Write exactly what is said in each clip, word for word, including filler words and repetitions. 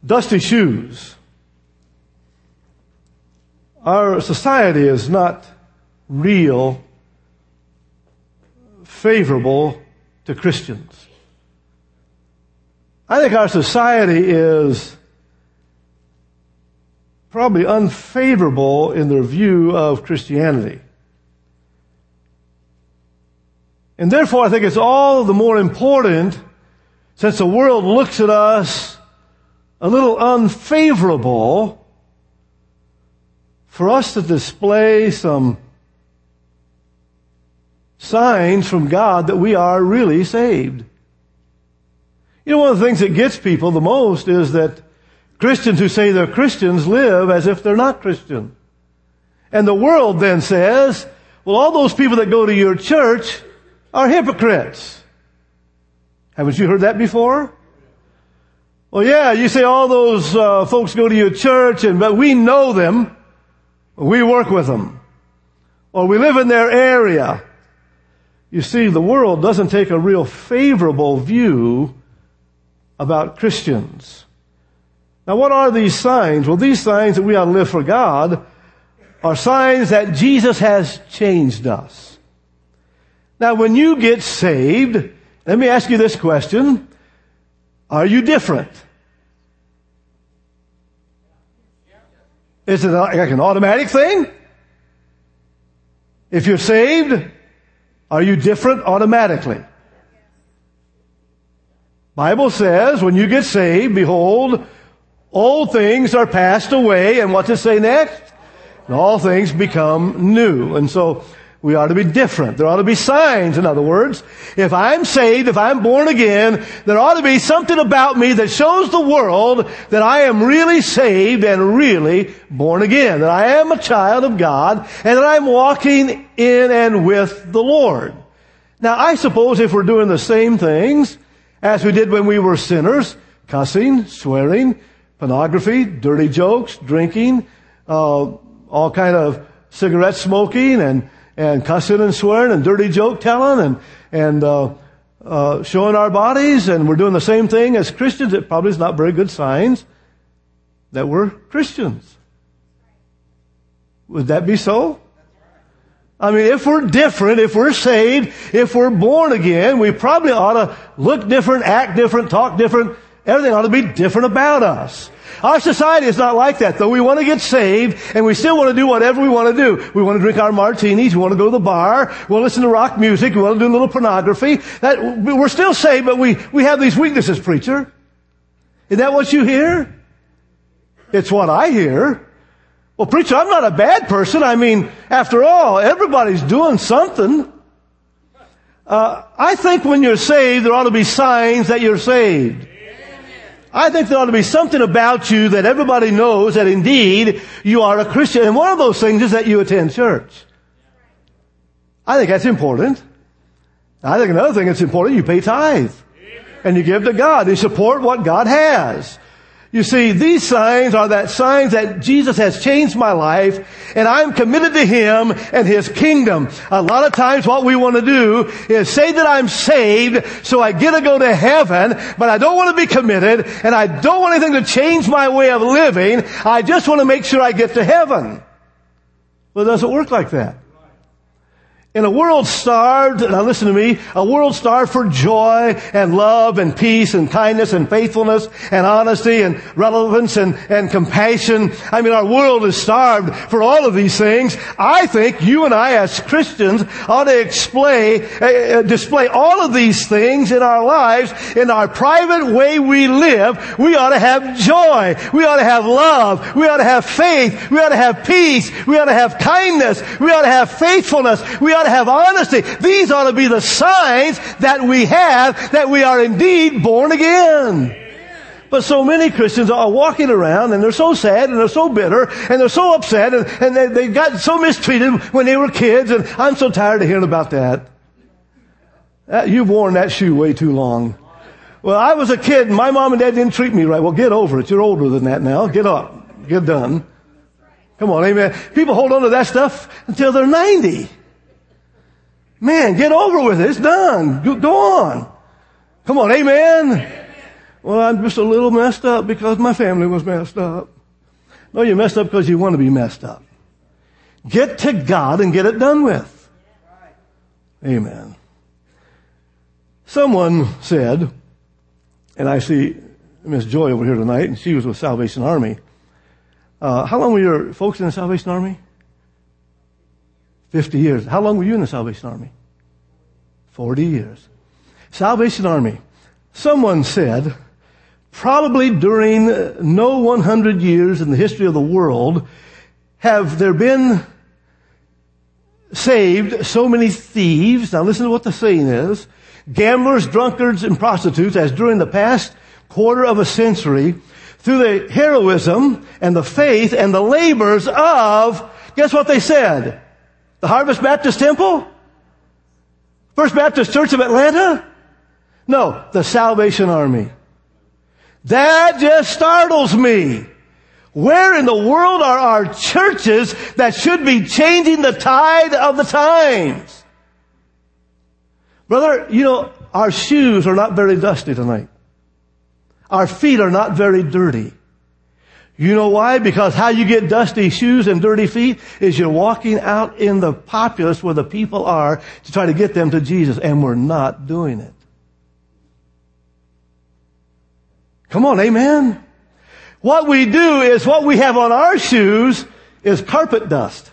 dusty shoes. Our society is not real favorable to Christians. I think our society is probably unfavorable in their view of Christianity. And therefore, I think it's all the more important, since the world looks at us a little unfavorable, for us to display some signs from God that we are really saved. You know, one of the things that gets people the most is that Christians who say they're Christians live as if they're not Christian. And the world then says, well, all those people that go to your church are hypocrites. Haven't you heard that before? Well, yeah, you say all those uh, folks go to your church, and but we know them. We work with them. Or we live in their area. You see, the world doesn't take a real favorable view about Christians. Now, what are these signs? Well, these signs that we ought to live for God are signs that Jesus has changed us. Now, when you get saved, let me ask you this question. Are you different? Is it like an automatic thing? If you're saved, are you different automatically? Bible says, when you get saved, behold, old things are passed away, and what does it say next? And all things become new. And so, we ought to be different. There ought to be signs, in other words. If I'm saved, if I'm born again, there ought to be something about me that shows the world that I am really saved and really born again. That I am a child of God and that I'm walking in and with the Lord. Now, I suppose if we're doing the same things as we did when we were sinners, cussing, swearing, pornography, dirty jokes, drinking, uh, all kind of cigarette smoking and and cussing and swearing and dirty joke telling and, and, uh, uh, showing our bodies, and we're doing the same thing as Christians, it probably is not very good signs that we're Christians. Would that be so? I mean, if we're different, if we're saved, if we're born again, we probably ought to look different, act different, talk different. Everything ought to be different about us. Our society is not like that, though. We want to get saved, and we still want to do whatever we want to do. We want to drink our martinis, we want to go to the bar, we want to listen to rock music, we want to do a little pornography. That, we're still saved, but we, we have these weaknesses, preacher. Is that what you hear? It's what I hear. Well, preacher, I'm not a bad person. I mean, after all, everybody's doing something. Uh, I think when you're saved, there ought to be signs that you're saved. I think there ought to be something about you that everybody knows that indeed you are a Christian. And one of those things is that you attend church. I think that's important. I think another thing that's important, you pay tithe. And you give to God. You support what God has. You see, these signs are that signs that Jesus has changed my life, and I'm committed to Him and His kingdom. A lot of times what we want to do is say that I'm saved so I get to go to heaven, but I don't want to be committed, and I don't want anything to change my way of living. I just want to make sure I get to heaven. Well, it doesn't work like that. In a world starved, now listen to me, a world starved for joy and love and peace and kindness and faithfulness and honesty and relevance and, and compassion. I mean, our world is starved for all of these things. I think you and I as Christians ought to display, uh, display all of these things in our lives. In our private way we live, we ought to have joy. We ought to have love. We ought to have faith. We ought to have peace. We ought to have kindness. We ought to have faithfulness. We ought to have honesty. These ought to be the signs that we have that we are indeed born again. But so many Christians are walking around and they're so sad and they're so bitter and they're so upset and, and they, they got so mistreated when they were kids, and I'm so tired of hearing about that. that. You've worn that shoe way too long. Well, I was a kid and my mom and dad didn't treat me right. Well, get over it. You're older than that now. Get up. Get done. Come on, amen. People hold on to that stuff until they're ninety. Man, get over with it. It's done. Go, go on. Come on, amen. Well, I'm just a little messed up because my family was messed up. No, you're messed up because you want to be messed up. Get to God and get it done with. Amen. Someone said, and I see Miss Joy over here tonight, and she was with Salvation Army. Uh, how long were your folks in the Salvation Army? Fifty years. How long were you in the Salvation Army? Forty years. Salvation Army. Someone said, probably during no one hundred years in the history of the world have there been saved so many thieves. Now listen to what the saying is. Gamblers, drunkards, and prostitutes as during the past quarter of a century through the heroism and the faith and the labors of, guess what they said? The Harvest Baptist Temple? First Baptist Church of Atlanta? No, the Salvation Army. That just startles me. Where in the world are our churches that should be changing the tide of the times? Brother, you know, our shoes are not very dusty tonight. Our feet are not very dirty. You know why? Because how you get dusty shoes and dirty feet is you're walking out in the populace where the people are to try to get them to Jesus, and we're not doing it. Come on, amen? What we do is what we have on our shoes is carpet dust.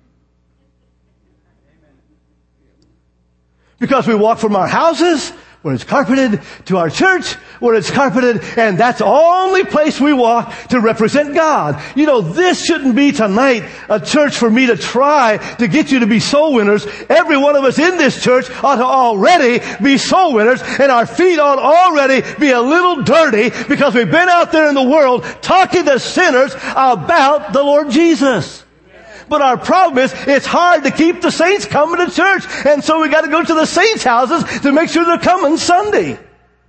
Because we walk from our houses where it's carpeted to our church where it's carpeted, and that's the only place we walk to represent God. You know, this shouldn't be tonight a church for me to try to get you to be soul winners. Every one of us in this church ought to already be soul winners, and our feet ought already be a little dirty because we've been out there in the world talking to sinners about the Lord Jesus. But our problem is, it's hard to keep the saints coming to church. And so we got to go to the saints' houses to make sure they're coming Sunday.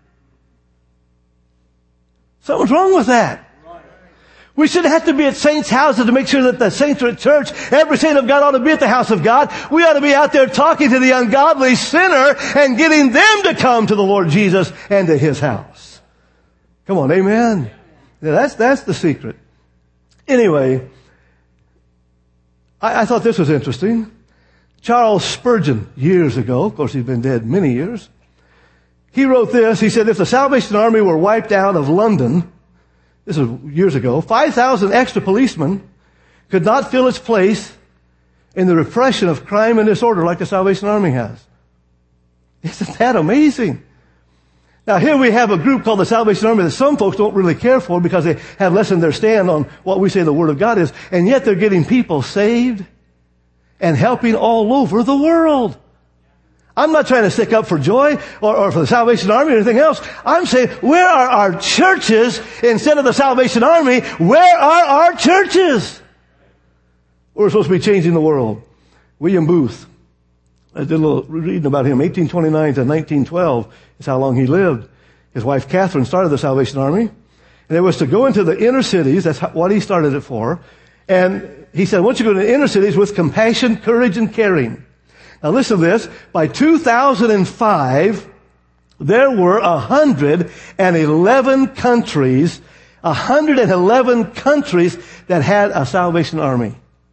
Something's wrong with that. We should have to be at saints' houses to make sure that the saints are at church. Every saint of God ought to be at the house of God. We ought to be out there talking to the ungodly sinner and getting them to come to the Lord Jesus and to His house. Come on, amen? Yeah, that's, that's the secret. Anyway, I, I thought this was interesting. Charles Spurgeon, years ago, of course he's been dead many years, he wrote this. He said, if the Salvation Army were wiped out of London, this was years ago, five thousand extra policemen could not fill its place in the repression of crime and disorder like the Salvation Army has. Isn't that amazing? Now here we have a group called the Salvation Army that some folks don't really care for because they have lessened their stand on what we say the Word of God is, and yet they're getting people saved and helping all over the world. I'm not trying to stick up for Joy or, or for the Salvation Army or anything else. I'm saying, where are our churches instead of the Salvation Army? Where are our churches? We're supposed to be changing the world. William Booth, I did a little reading about him. eighteen twenty-nine to nineteen twelve is how long he lived. His wife Catherine started the Salvation Army, and it was to go into the inner cities. That's what he started it for. And he said, once you go to the inner cities with compassion, courage, and caring. Now listen to this. By two thousand five, there were one hundred eleven countries, one hundred eleven countries that had a Salvation Army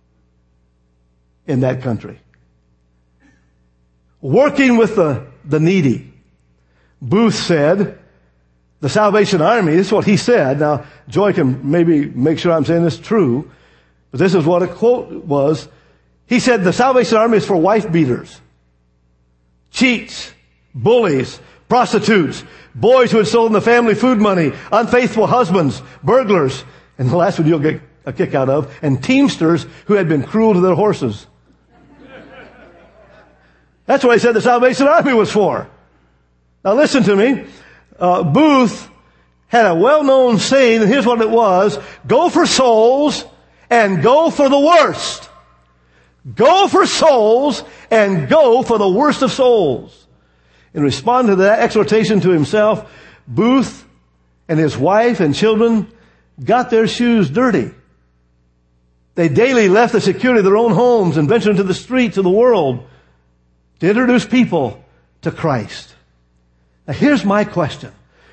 in that country. Working with the, the needy. Booth said, the Salvation Army, this is what he said. Now, Joy can maybe make sure I'm saying this true, but this is what a quote was. He said, the Salvation Army is for wife beaters, cheats, bullies, prostitutes, boys who had stolen the family food money, unfaithful husbands, burglars, and the last one you'll get a kick out of, and teamsters who had been cruel to their horses. That's what he said the Salvation Army was for. Now listen to me. Uh, Booth had a well-known saying, and here's what it was. Go for souls and go for the worst. Go for souls and go for the worst of souls. In response to that exhortation to himself, Booth and his wife and children got their shoes dirty. They daily left the security of their own homes and ventured into the streets of the world to introduce people to Christ. Now here's my question.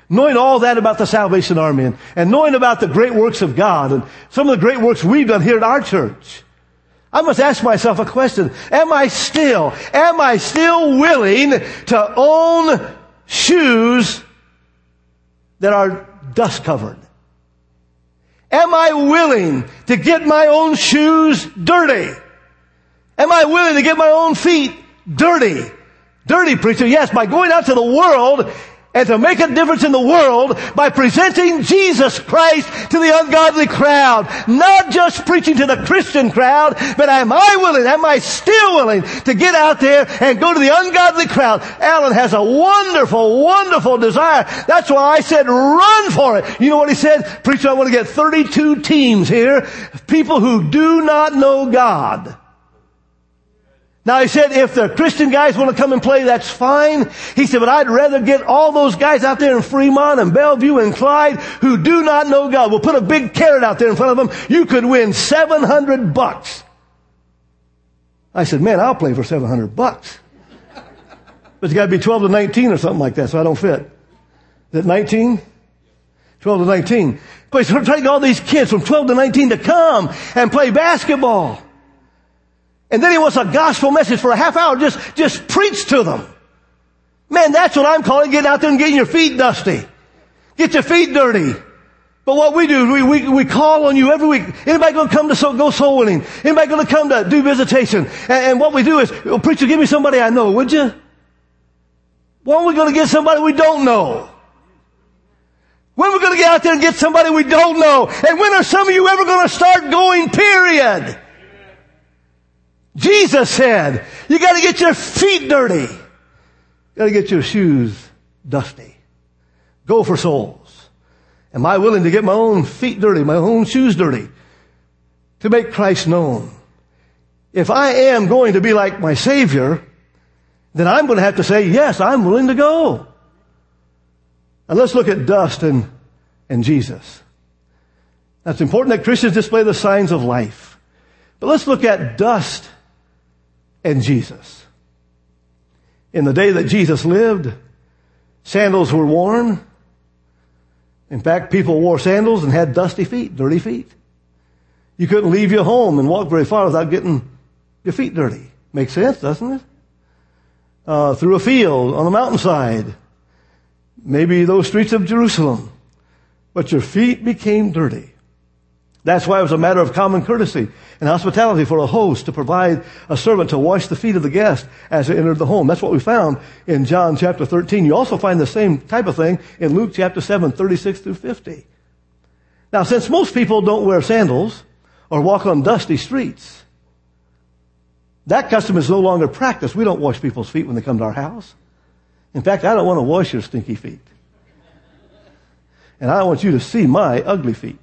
Knowing all that about the Salvation Army and, and knowing about the great works of God and some of the great works we've done here at our church, I must ask myself a question. Am I still, am I still willing to own shoes that are dust covered? Am I willing to get my own shoes dirty? Am I willing to get my own feet dirty? Dirty, preacher, yes, by going out to the world and to make a difference in the world by presenting Jesus Christ to the ungodly crowd. Not just preaching to the Christian crowd, but am I willing, am I still willing to get out there and go to the ungodly crowd? Alan has a wonderful, wonderful desire. That's why I said run for it. You know what he said? Preacher, I want to get thirty-two teams here, people who do not know God. Now he said, if the Christian guys want to come and play, that's fine. He said, but I'd rather get all those guys out there in Fremont and Bellevue and Clyde who do not know God. We'll put a big carrot out there in front of them. You could win seven hundred bucks. I said, man, I'll play for seven hundred bucks. But you got to be twelve to nineteen or something like that, so I don't fit. Is it nineteen? twelve to nineteen. But he's trying to get all these kids from twelve to nineteen to come and play basketball. And then he wants a gospel message for a half hour. Just, just preach to them. Man, that's what I'm calling getting out there and getting your feet dusty. Get your feet dirty. But what we do, we, we, we call on you every week. Anybody going to come to so, go soul winning? Anybody going to come to do visitation? And, and what we do is, well, preacher, give me somebody I know, would you? When are we going to get somebody we don't know? When are we going to get out there and get somebody we don't know? And when are some of you ever going to start going, period? Jesus said, you got to get your feet dirty. You got to get your shoes dusty. Go for souls. Am I willing to get my own feet dirty, my own shoes dirty, to make Christ known? If I am going to be like my Savior, then I'm going to have to say, yes, I'm willing to go. And let's look at dust and, and Jesus. Now, it's important that Christians display the signs of life. But let's look at dust and Jesus. In the day that Jesus lived, sandals were worn. In fact, people wore sandals and had dusty feet, dirty feet. You couldn't leave your home and walk very far without getting your feet dirty. Makes sense, doesn't it? Uh, through a field, on a mountainside, maybe those streets of Jerusalem. But your feet became dirty. That's why it was a matter of common courtesy and hospitality for a host to provide a servant to wash the feet of the guest as they entered the home. That's what we found in John chapter thirteen. You also find the same type of thing in Luke chapter seven, thirty-six through fifty. Now, since most people don't wear sandals or walk on dusty streets, that custom is no longer practiced. We don't wash people's feet when they come to our house. In fact, I don't want to wash your stinky feet. And I don't want you to see my ugly feet.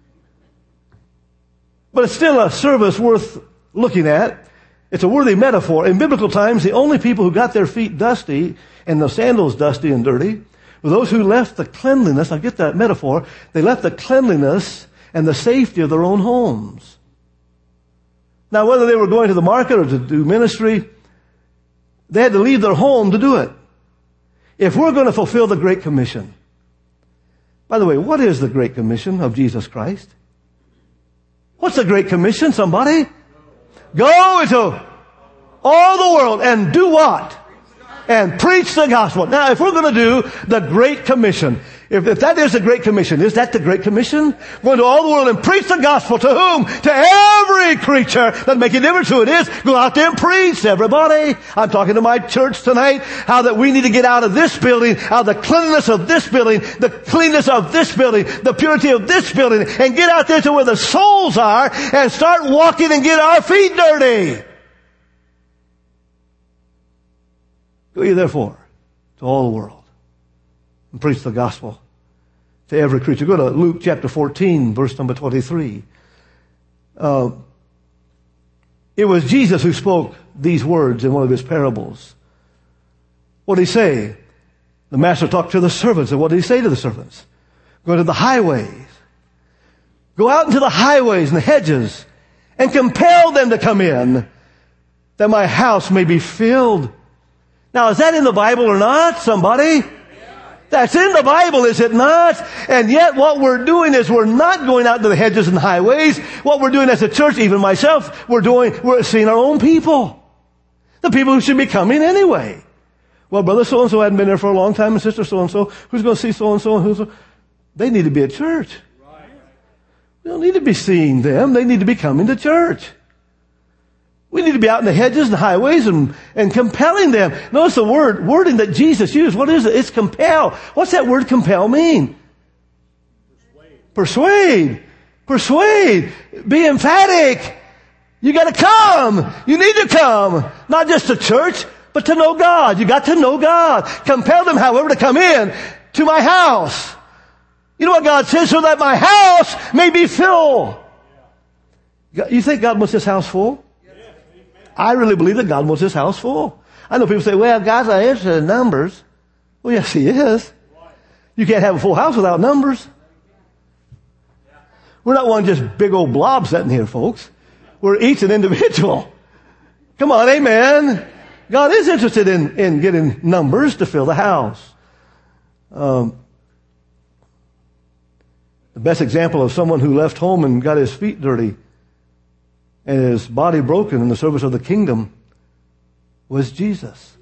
But it's still a service worth looking at. It's a worthy metaphor. In biblical times, the only people who got their feet dusty and the sandals dusty and dirty were those who left the cleanliness. I get that metaphor. They left the cleanliness and the safety of their own homes. Now, whether they were going to the market or to do ministry, they had to leave their home to do it. If we're going to fulfill the Great Commission. By the way, what is the Great Commission of Jesus Christ? What's the Great Commission, somebody? Go into all the world and do what? And preach the gospel. Now, if we're going to do the Great Commission, if, if that is the Great Commission, is that the Great Commission? Go into all the world and preach the gospel to whom? To every creature. Doesn't make a difference who it is. Go out there and preach to everybody. I'm talking to my church tonight, how that we need to get out of this building, out of the cleanliness of this building, the cleanness of this building, the purity of this building, and get out there to where the souls are and start walking and get our feet dirty. Go ye therefore to all the world and preach the gospel to every creature. Go to Luke chapter fourteen, verse number twenty-three. Uh, it was Jesus who spoke these words in one of his parables. What did he say? The master talked to the servants, and what did he say to the servants? Go to the highways. Go out into the highways and the hedges and compel them to come in, that my house may be filled. Now, is that in the Bible or not, somebody? That's in the Bible, is it not? And yet what we're doing is we're not going out to the hedges and highways. What we're doing as a church, even myself, we're doing, we're seeing our own people. The people who should be coming anyway. Well, brother so-and-so hadn't been there for a long time, and sister so-and-so, who's going to see so-and-so and who's, they need to be at church. We don't need to be seeing them. They need to be coming to church. We need to be out in the hedges and highways and, and compelling them. Notice the word, wording that Jesus used. What is it? It's compel. What's that word compel mean? Persuade. Persuade. Persuade. Be emphatic. You got to come. You need to come. Not just to church, but to know God. You got to know God. Compel them, however, to come in to my house. You know what God says? So that my house may be filled. You think God wants this house full? I really believe that God wants his house full. I know people say, well, God's not interested in numbers. Well, yes, he is. You can't have a full house without numbers. We're not one just big old blob sitting here, folks. We're each an individual. Come on, amen. God is interested in, in getting numbers to fill the house. Um, the best example of someone who left home and got his feet dirty and his body broken in the service of the kingdom was Jesus.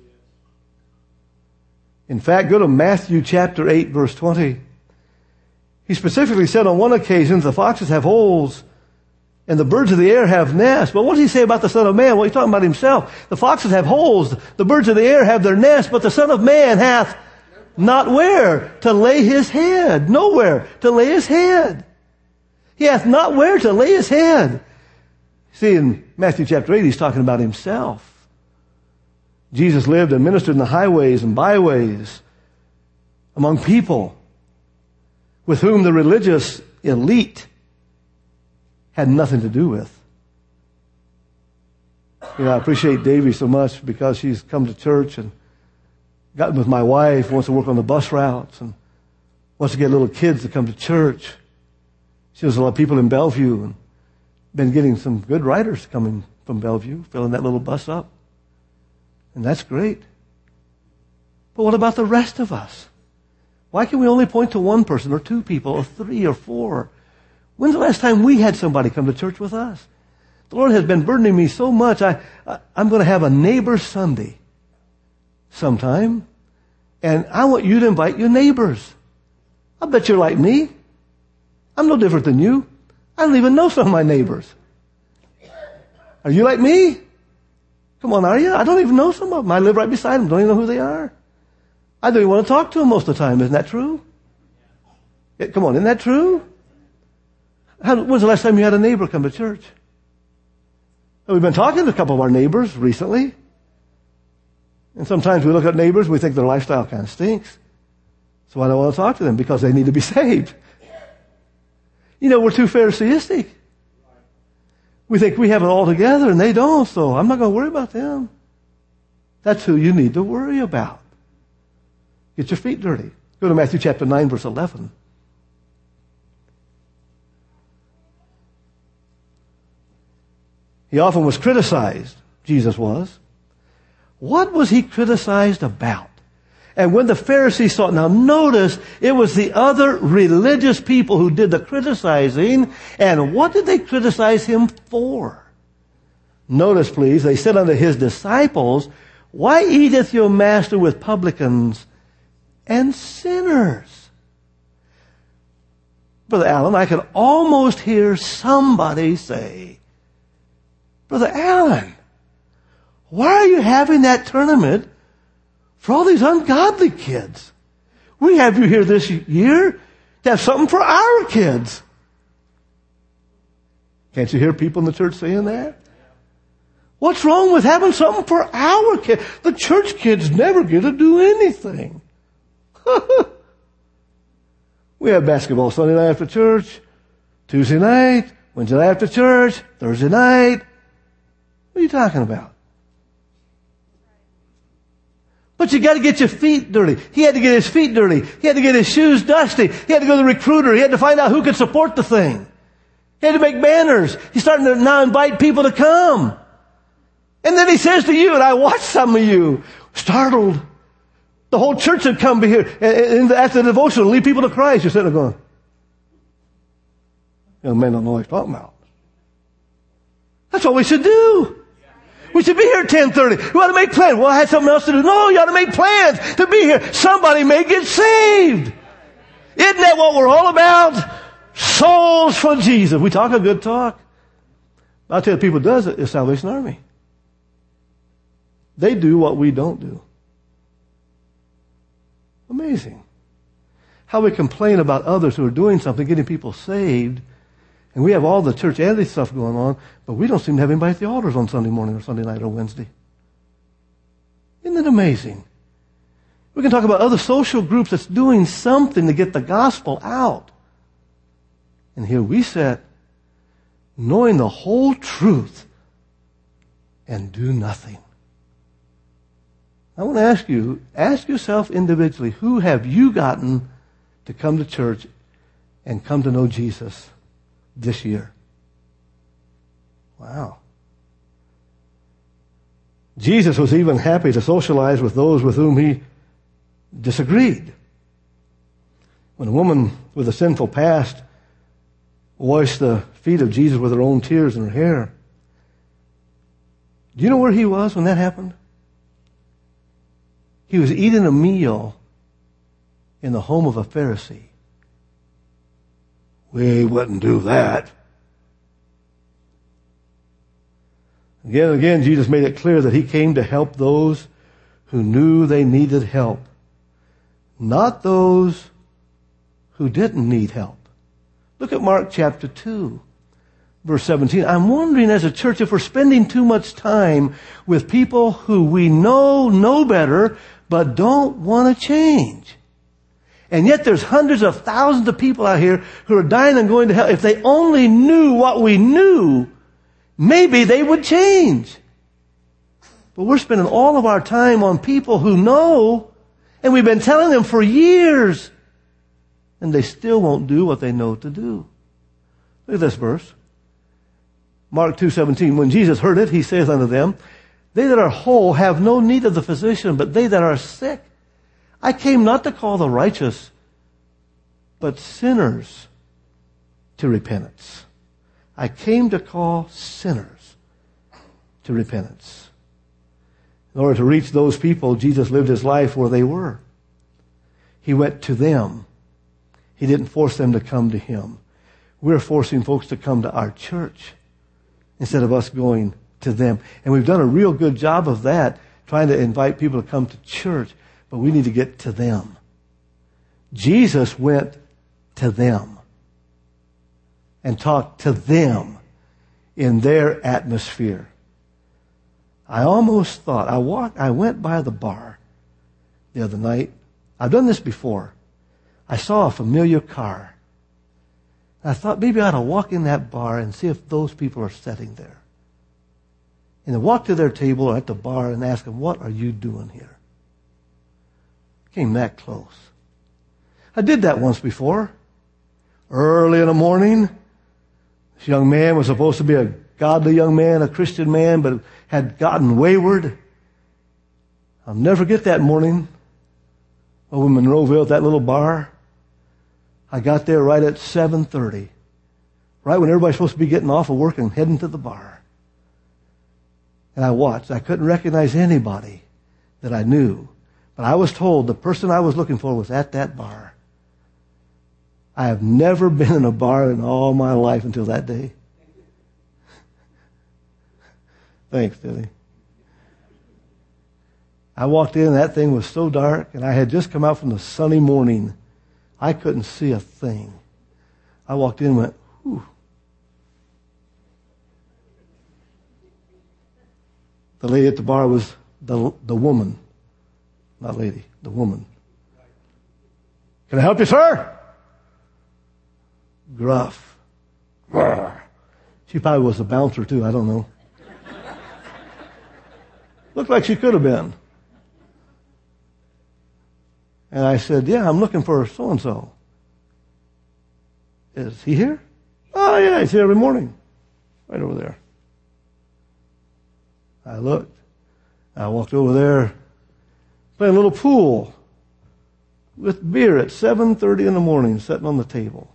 In fact, go to Matthew chapter eight, verse twenty. He specifically said on one occasion, the foxes have holes and the birds of the air have nests. But what does he say about the Son of Man? Well, he's talking about himself. The foxes have holes, the birds of the air have their nests, but the Son of Man hath not where to lay his head. Nowhere to lay his head. He hath not where to lay his head. See, in Matthew chapter eight, he's talking about himself. Jesus lived and ministered in the highways and byways among people with whom the religious elite had nothing to do with. You know, I appreciate Davy so much because she's come to church and gotten with my wife, wants to work on the bus routes and wants to get little kids to come to church. She knows a lot of people in Bellevue and been getting some good riders coming from Bellevue, filling that little bus up. And that's great. But what about the rest of us? Why can we only point to one person or two people or three or four? When's the last time we had somebody come to church with us? The Lord has been burdening me so much. I, I, I'm going to have a neighbor Sunday sometime. And I want you to invite your neighbors. I bet you're like me. I'm no different than you. I don't even know some of my neighbors. Are you like me? Come on, are you? I don't even know some of them. I live right beside them. Don't even know who they are. I don't even want to talk to them most of the time. Isn't that true? Yeah, come on, isn't that true? How, when's the last time you had a neighbor come to church? We've been talking to a couple of our neighbors recently. And sometimes we look at neighbors, we think their lifestyle kind of stinks. So I don't want to talk to them because they need to be saved. You know, we're too Pharisaistic. We think we have it all together and they don't, so I'm not going to worry about them. That's who you need to worry about. Get your feet dirty. Go to Matthew chapter nine, verse eleven. He often was criticized, Jesus was. What was he criticized about? And when the Pharisees saw it, now notice, it was the other religious people who did the criticizing. And what did they criticize him for? Notice, please, they said unto his disciples, why eateth your master with publicans and sinners? Brother Allen, I could almost hear somebody say, Brother Allen, why are you having that tournament for all these ungodly kids? We have you here this year to have something for our kids. Can't you hear people in the church saying that? What's wrong with having something for our kids? The church kids never get to do anything. We have basketball Sunday night after church, Tuesday night, Wednesday night after church, Thursday night. What are you talking about? But you got to get your feet dirty. He had to get his feet dirty. He had to get his shoes dusty. He had to go to the recruiter. He had to find out who could support the thing. He had to make banners. He's starting to now invite people to come. And then he says to you, and I watched some of you, startled The whole church would come be here. And after the devotion, lead people to Christ. You're sitting there going, young man don't know what he's talking about. That's what we should do. We should be here at ten thirty. We ought to make plans. Well, I had something else to do. No, you ought to make plans to be here. Somebody may get saved. Isn't that what we're all about? Souls for Jesus. We talk a good talk. I'll tell you, the people who does it is Salvation Army. They do what we don't do. Amazing. How we complain about others who are doing something, getting people saved, and we have all the church anti stuff going on, but we don't seem to have anybody at the altars on Sunday morning or Sunday night or Wednesday. Isn't it amazing? We can talk about other social groups that's doing something to get the gospel out. And here we sit, knowing the whole truth, and do nothing. I want to ask you, ask yourself individually, who have you gotten to come to church and come to know Jesus this year? Wow. Jesus was even happy to socialize with those with whom he disagreed. When a woman with a sinful past washed the feet of Jesus with her own tears and her hair, do you know where he was when that happened? He was eating a meal in the home of a Pharisee. We wouldn't do that. Again and again, Jesus made it clear that he came to help those who knew they needed help, not those who didn't need help. Look at Mark chapter two, verse seventeen. I'm wondering as a church if we're spending too much time with people who we know know better but don't want to change. And yet there's hundreds of thousands of people out here who are dying and going to hell. If they only knew what we knew, maybe they would change. But we're spending all of our time on people who know, and we've been telling them for years, and they still won't do what they know to do. Look at this verse. Mark two seventeen. When Jesus heard it, he saith unto them, they that are whole have no need of the physician, but they that are sick. I came not to call the righteous, but sinners to repentance. I came to call sinners to repentance. In order to reach those people, Jesus lived his life where they were. He went to them. He didn't force them to come to him. We're forcing folks to come to our church instead of us going to them. And we've done a real good job of that, trying to invite people to come to church, but we need to get to them. Jesus went to them and talked to them in their atmosphere. I almost thought, I walked, I went by the bar the other night. I've done this before. I saw a familiar car. I thought maybe I ought to walk in that bar and see if those people are sitting there. And I walked to their table or at the bar and asked them, what are you doing here? Came that close. I did that once before. Early in the morning, this young man was supposed to be a godly young man, a Christian man, but had gotten wayward. I'll never forget that morning over in Monroeville at that little bar. I got there right at seven thirty, right when everybody's supposed to be getting off of work and heading to the bar. And I watched. I couldn't recognize anybody that I knew. But I was told the person I was looking for was at that bar. I have never been in a bar in all my life until that day. Thanks, Billy. I walked in and that thing was so dark, and I had just come out from the sunny morning. I couldn't see a thing. I walked in and went, whew. The lady at the bar was the the woman. Not lady, the woman. Can I help you, sir? Gruff. She probably was a bouncer, too. I don't know. Looked like she could have been. And I said, yeah, I'm looking for so-and-so. Is he here? Oh, yeah, he's here every morning. Right over there. I looked. I walked over there, playing a little pool. with beer at seven thirty in the morning sitting on the table.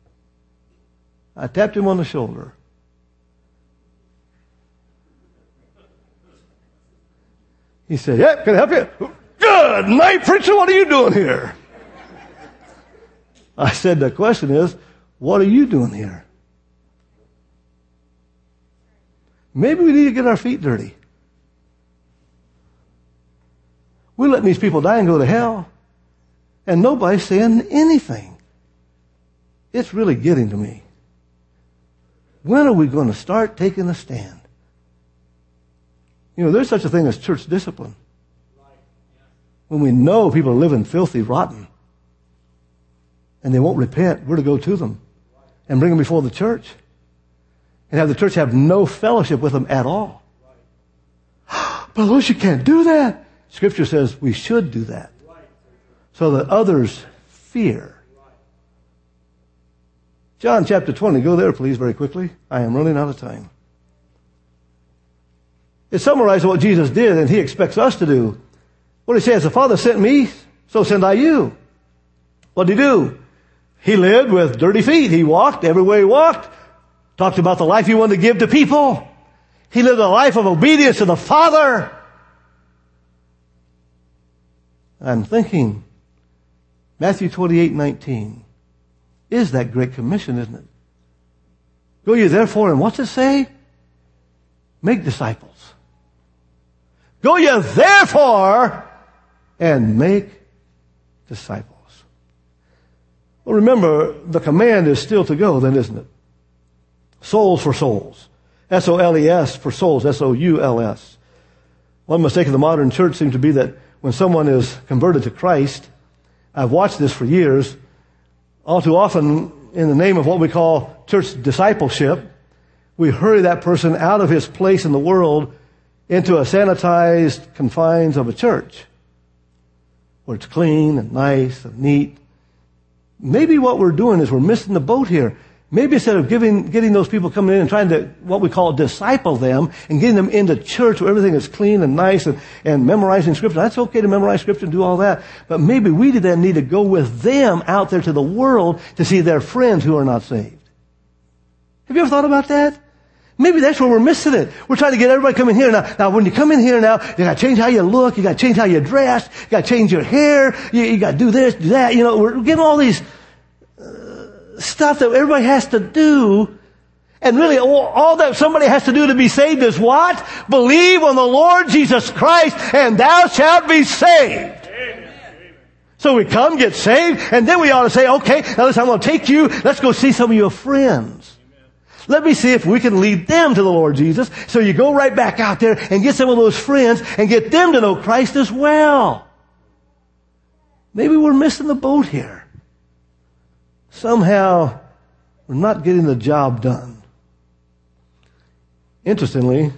I tapped him on the shoulder. He said, "Yeah, can I help you?" "Good night, preacher. What are you doing here?" I said, "The question is, what are you doing here?" Maybe we need to get our feet dirty. We're letting these people die and go to hell, and nobody's saying anything. It's really getting to me. When are we going to start taking a stand? You know, there's such a thing as church discipline. When we know people are living filthy, rotten, and they won't repent, we're to go to them and bring them before the church and have the church have no fellowship with them at all. But Louis, you can't do that. Scripture says we should do that so that others fear. John chapter twenty. Go there, please, very quickly. I am running out of time. It summarizes what Jesus did and he expects us to do. What he says, the Father sent me, so send I you. What did he do? He lived with dirty feet. He walked everywhere he walked. Talked about the life he wanted to give to people. He lived a life of obedience to the Father. I'm thinking, Matthew twenty-eight nineteen is that great commission, isn't it? Go ye therefore, and what's it say? Make disciples. Go ye therefore and make disciples. Well, remember, the command is still to go then, isn't it? Souls for souls. S O L E S for souls. S O U L S. One mistake of the modern church seems to be that when someone is converted to Christ, I've watched this for years, all too often in the name of what we call church discipleship, we hurry that person out of his place in the world into a sanitized confines of a church where it's clean and nice and neat. Maybe what we're doing is we're missing the boat here. Maybe instead of giving, getting those people coming in and trying to, what we call disciple them and getting them into church where everything is clean and nice and, and memorizing scripture. That's okay to memorize scripture and do all that. But maybe we then need to go with them out there to the world to see their friends who are not saved. Have you ever thought about that? Maybe that's where we're missing it. We're trying to get everybody coming here. Now, now when you come in here now, you gotta change how you look, you gotta change how you dress, you gotta change your hair, you, you gotta do this, do that. You know, we're getting all these uh, stuff that everybody has to do. And really, all, all that somebody has to do to be saved is what? Believe on the Lord Jesus Christ, and thou shalt be saved. Amen. So we come, get saved, and then we ought to say, okay, now listen, I'm going to take you, let's go see some of your friends. Let me see if we can lead them to the Lord Jesus. So you go right back out there and get some of those friends and get them to know Christ as well. Maybe we're missing the boat here. Somehow we're not getting the job done. Interestingly,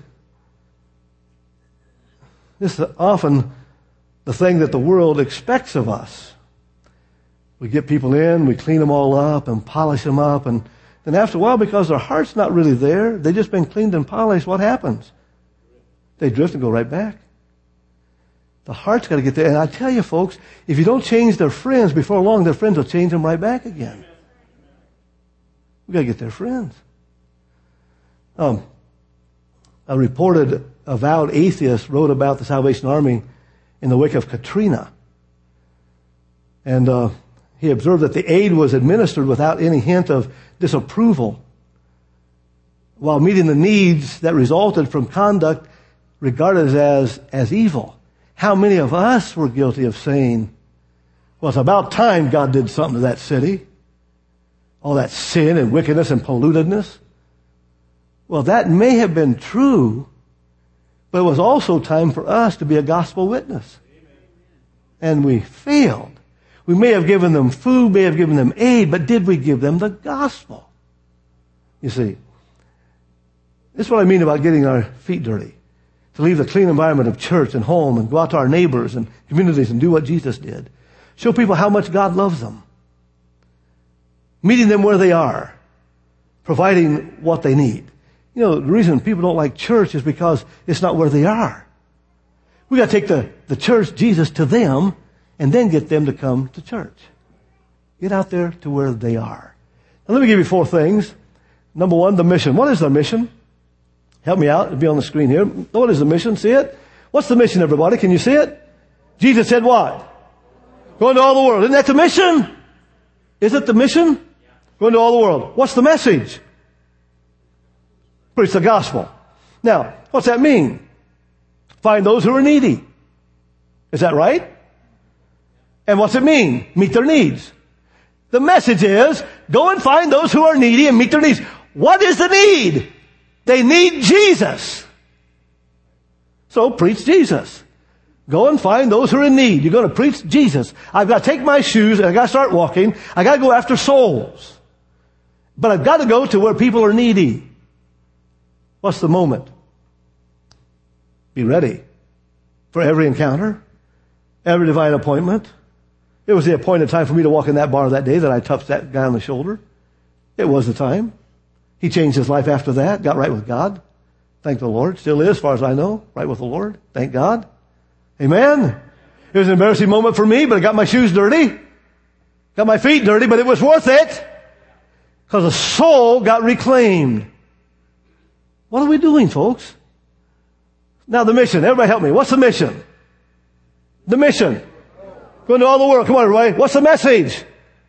this is often the thing that the world expects of us. We get people in, we clean them all up and polish them up, and then after a while, because their heart's not really there, they've just been cleaned and polished, what happens? They drift and go right back. The heart's got to get there. And I tell you, folks, if you don't change their friends, before long, their friends will change them right back again. We've got to get their friends. Um, a reported avowed atheist wrote about the Salvation Army in the wake of Katrina. And uh, he observed that the aid was administered without any hint of disapproval, while meeting the needs that resulted from conduct regarded as, as evil. How many of us were guilty of saying, well, it's about time God did something to that city. All that sin and wickedness and pollutedness. Well, that may have been true, but it was also time for us to be a gospel witness. And we failed. We may have given them food, may have given them aid, but did we give them the gospel? You see, this is what I mean about getting our feet dirty. To leave the clean environment of church and home and go out to our neighbors and communities and do what Jesus did. Show people how much God loves them. Meeting them where they are. Providing what they need. You know, the reason people don't like church is because it's not where they are. We got to take the, the church, Jesus, to them and then get them to come to church. Get out there to where they are. Now let me give you four things. Number one, the mission. What is the mission? Help me out. It'll be on the screen here. What is the mission? See it? What's the mission, everybody? Can you see it? Jesus said what? Go into all the world. Isn't that the mission? Is it the mission? Go into all the world. What's the message? Preach the gospel. Now, what's that mean? Find those who are needy. Is that right? And what's it mean? Meet their needs. The message is, go and find those who are needy and meet their needs. What is the need? They need Jesus. So preach Jesus. Go and find those who are in need. You're going to preach Jesus. I've got to take my shoes and I've got to start walking. I've got to go after souls. But I've got to go to where people are needy. What's the moment? Be ready for every encounter, every divine appointment. It was the appointed time for me to walk in that bar that day that I touched that guy on the shoulder. It was the time. He changed his life after that, got right with God. Thank the Lord. Still is, as far as I know, right with the Lord. Thank God. Amen. It was an embarrassing moment for me, but I got my shoes dirty. Got my feet dirty, but it was worth it. Because a soul got reclaimed. What are we doing, folks? Now the mission. Everybody help me. What's the mission? The mission. Go into all the world. Come on, everybody. What's the message?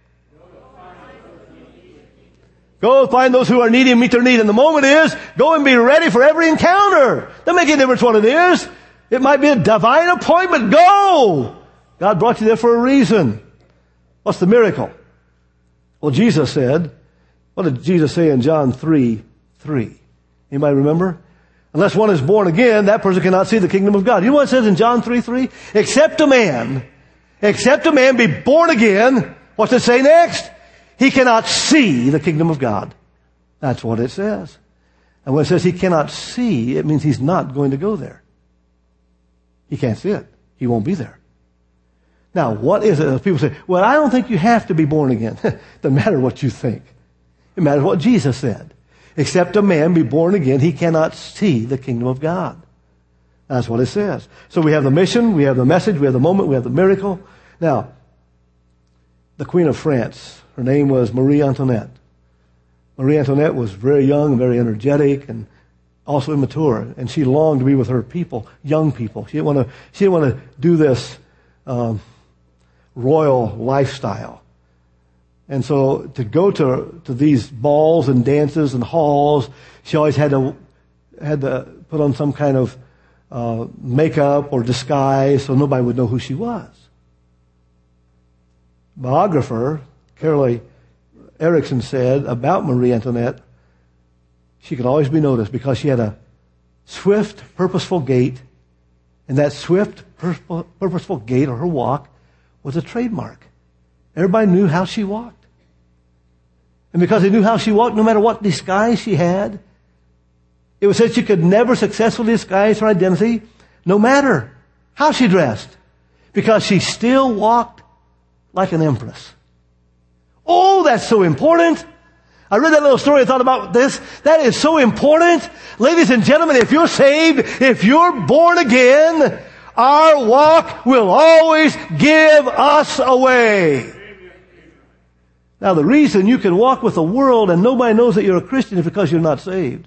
Go find those who are needy and meet their need. And the moment is, go and be ready for every encounter. Doesn't make any difference what it is. It might be a divine appointment. Go! God brought you there for a reason. What's the miracle? Well, Jesus said, what did Jesus say in John three three? Anybody remember? Unless one is born again, that person cannot see the kingdom of God. You know what it says in John three three? Except a man, except a man be born again, what's it say next? He cannot see the kingdom of God. That's what it says. And when it says he cannot see, it means he's not going to go there. He can't see it. He won't be there. Now, what is it? People say, well, I don't think you have to be born again. Doesn't matter what you think. It matters what Jesus said. Except a man be born again, he cannot see the kingdom of God. That's what it says. So we have the mission, we have the message, we have the moment, we have the miracle. Now, the Queen of France, her name was Marie Antoinette. Marie Antoinette was very young and very energetic and also immature, and she longed to be with her people, young people. She didn't want to. She didn't want to do this um, royal lifestyle, and so to go to to these balls and dances and halls, she always had to had to put on some kind of uh, makeup or disguise so nobody would know who she was. Biographer Carolee Erickson said about Marie Antoinette, she could always be noticed because she had a swift, purposeful gait, and that swift, purposeful gait or her walk was a trademark. Everybody knew how she walked. And because they knew how she walked, no matter what disguise she had, it was said she could never successfully disguise her identity, no matter how she dressed, because she still walked like an empress. Oh, that's so important. I read that little story and thought about this. That is so important. Ladies and gentlemen, if you're saved, if you're born again, our walk will always give us away. Now, the reason you can walk with the world and nobody knows that you're a Christian is because you're not saved.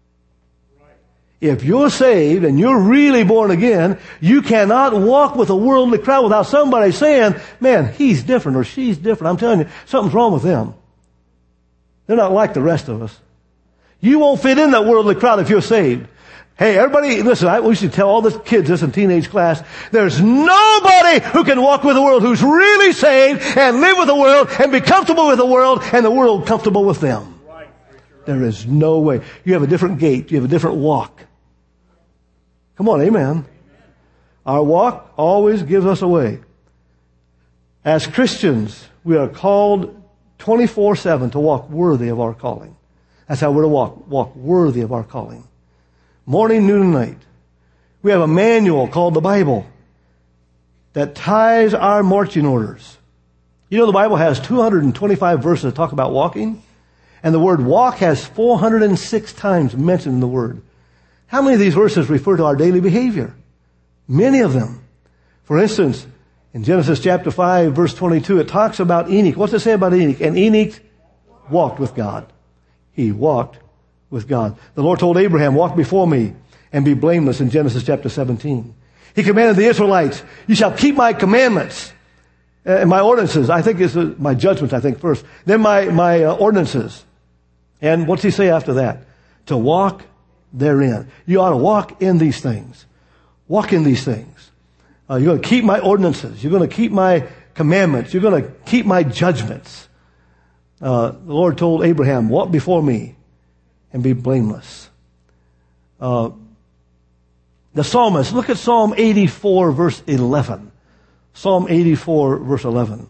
If you're saved and you're really born again, you cannot walk with a worldly crowd without somebody saying, man, he's different or she's different. I'm telling you, something's wrong with them. They're not like the rest of us. You won't fit in that worldly crowd if you're saved. Hey, everybody, listen, I we should tell all the kids this in teenage class. There's nobody who can walk with the world who's really saved and live with the world and be comfortable with the world and the world comfortable with them. There is no way. You have a different gait. You have a different walk. Come on, amen. Our walk always gives us away. As Christians, we are called twenty-four seven to walk worthy of our calling. That's how we're to walk. Walk worthy of our calling. Morning, noon, and night. We have a manual called the Bible that ties our marching orders. You know, the Bible has two hundred twenty-five verses that talk about walking, and the word walk has four hundred six times mentioned in the word. How many of these verses refer to our daily behavior? Many of them. For instance, In Genesis chapter five, verse twenty-two, it talks about Enoch. What's it say about Enoch? And Enoch walked with God. He walked with God. The Lord told Abraham, walk before me and be blameless in Genesis chapter seventeen. He commanded the Israelites, you shall keep my commandments and my ordinances. I think it's uh, my judgments, I think first. Then my, my uh, ordinances. And what's he say after that? To walk therein. You ought to walk in these things. Walk in these things. Uh, you're going to keep my ordinances. You're going to keep my commandments. You're going to keep my judgments. Uh, the Lord told Abraham, walk before me and be blameless. Uh, the psalmist, look at Psalm eighty-four, verse eleven. Psalm eighty-four, verse eleven.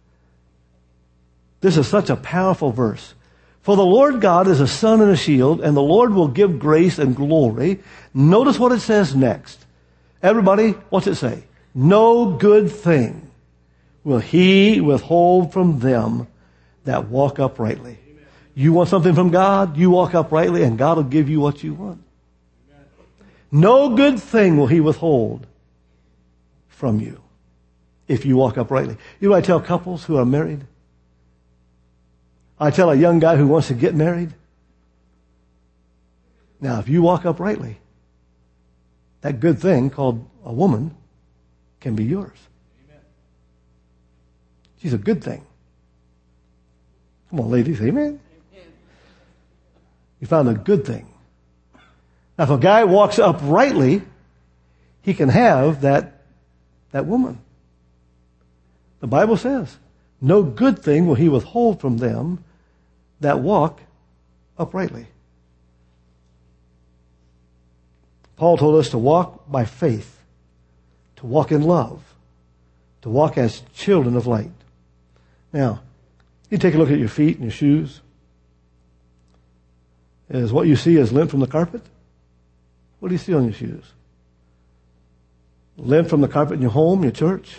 This is such a powerful verse. For the Lord God is a sun and a shield, and the Lord will give grace and glory. Notice what it says next. Everybody, what's it say? No good thing will he withhold from them that walk uprightly. Amen. You want something from God, you walk uprightly, and God will give you what you want. Amen. No good thing will he withhold from you if you walk uprightly. You know what I tell couples who are married? I tell a young guy who wants to get married, now if you walk uprightly, that good thing called a woman can be yours. Amen. She's a good thing. Come on, ladies, amen? Amen. You found a good thing. Now, if a guy walks uprightly, he can have that, that woman. The Bible says, no good thing will he withhold from them that walk uprightly. Paul told us to walk by faith, to walk in love, to walk as children of light. Now, you take a look at your feet and your shoes. Is what you see as lint from the carpet? What do you see on your shoes? Lint from the carpet in your home, your church?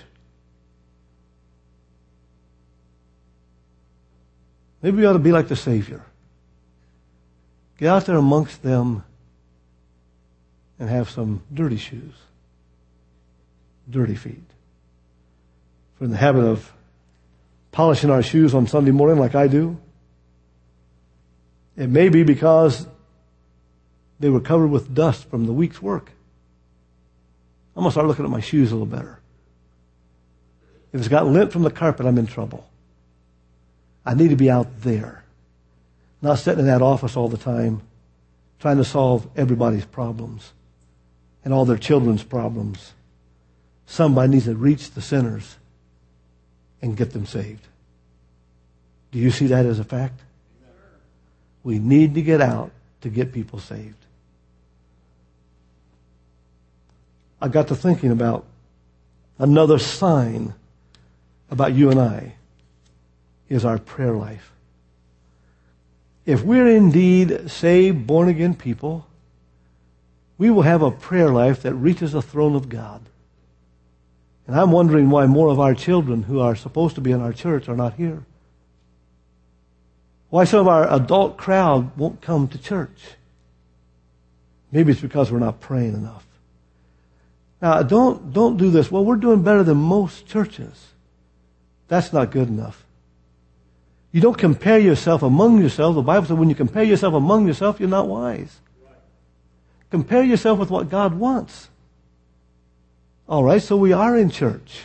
Maybe we ought to be like the Savior. Get out there amongst them and have some dirty shoes, dirty feet. If we're in the habit of polishing our shoes on Sunday morning like I do, it may be because they were covered with dust from the week's work. I'm going to start looking at my shoes a little better. If it's got lint from the carpet, I'm in trouble. I need to be out there, not sitting in that office all the time, trying to solve everybody's problems and all their children's problems. Somebody needs to reach the sinners and get them saved. Do you see that as a fact? We need to get out to get people saved. I got to thinking about another sign about you and I is our prayer life. If we're indeed saved, born-again people, we will have a prayer life that reaches the throne of God. And I'm wondering why more of our children who are supposed to be in our church are not here. Why some of our adult crowd won't come to church. Maybe it's because we're not praying enough. Now, don't, don't do this. Well, we're doing better than most churches. That's not good enough. You don't compare yourself among yourselves. The Bible says when you compare yourself among yourself, you're not wise. Compare yourself with what God wants. All right, so we are in church.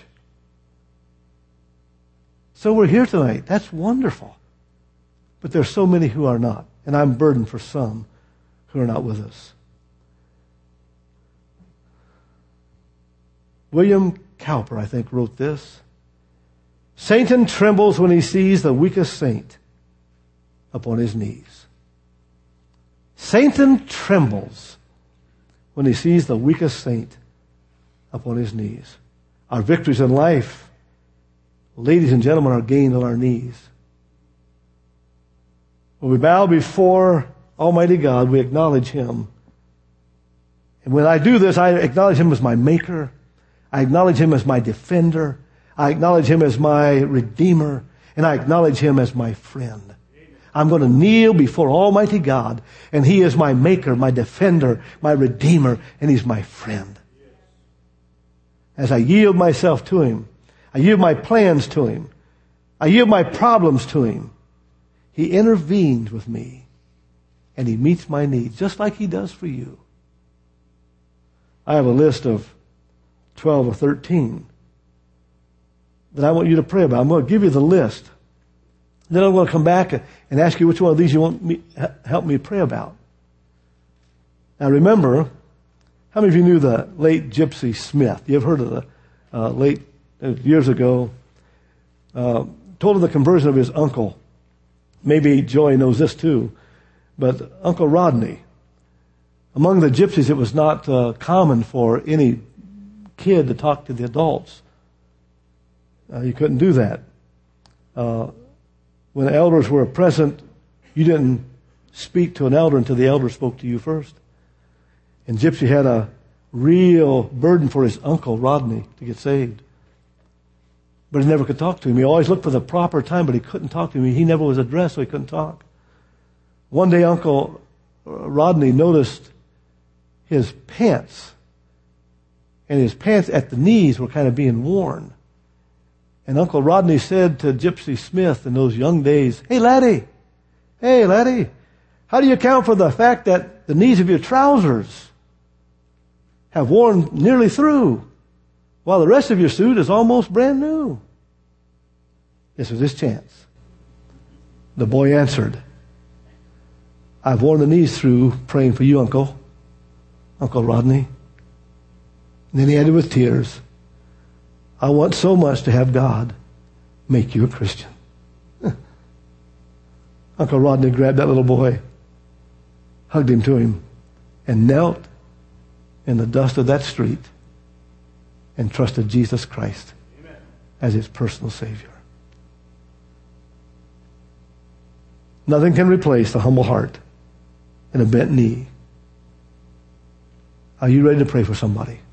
So we're here tonight. That's wonderful. But there's so many who are not. And I'm burdened for some who are not with us. William Cowper, I think, wrote this. Satan trembles when he sees the weakest saint upon his knees. Satan trembles when he sees the weakest saint upon his knees. Our victories in life, ladies and gentlemen, are gained on our knees. When we bow before Almighty God, we acknowledge Him. And when I do this, I acknowledge Him as my maker. I acknowledge Him as my defender. I acknowledge Him as my redeemer. And I acknowledge Him as my friend. I'm going to kneel before Almighty God, and He is my maker, my defender, my redeemer, and He's my friend. As I yield myself to Him, I yield my plans to Him. I yield my problems to Him. He intervenes with me, and He meets my needs, just like He does for you. I have a list of twelve or thirteen that I want you to pray about. I'm going to give you the list. Then I'm going to come back and ask you which one of these you want me help me pray about. Now remember, how many of you knew the late Gypsy Smith? You ever heard of the uh, late, uh, years ago, uh, told of the conversion of his uncle. Maybe Joy knows this too, but Uncle Rodney. Among the gypsies, it was not uh, common for any kid to talk to the adults. Uh, you couldn't do that. Uh, when elders were present, you didn't speak to an elder until the elder spoke to you first. And Gypsy had a real burden for his uncle, Rodney, to get saved. But he never could talk to him. He always looked for the proper time, but he couldn't talk to him. He never was addressed, so he couldn't talk. One day, Uncle Rodney noticed his pants. And his pants at the knees were kind of being worn. And Uncle Rodney said to Gypsy Smith in those young days, "Hey, laddie, hey, laddie, how do you account for the fact that the knees of your trousers have worn nearly through, while the rest of your suit is almost brand new?" This was his chance. The boy answered, "I've worn the knees through praying for you, Uncle, Uncle Rodney." And then he added with tears, "I want so much to have God make you a Christian." Uncle Rodney grabbed that little boy, hugged him to him, and knelt in the dust of that street and trusted Jesus Christ Amen. As his personal Savior. Nothing can replace a humble heart and a bent knee. Are you ready to pray for somebody?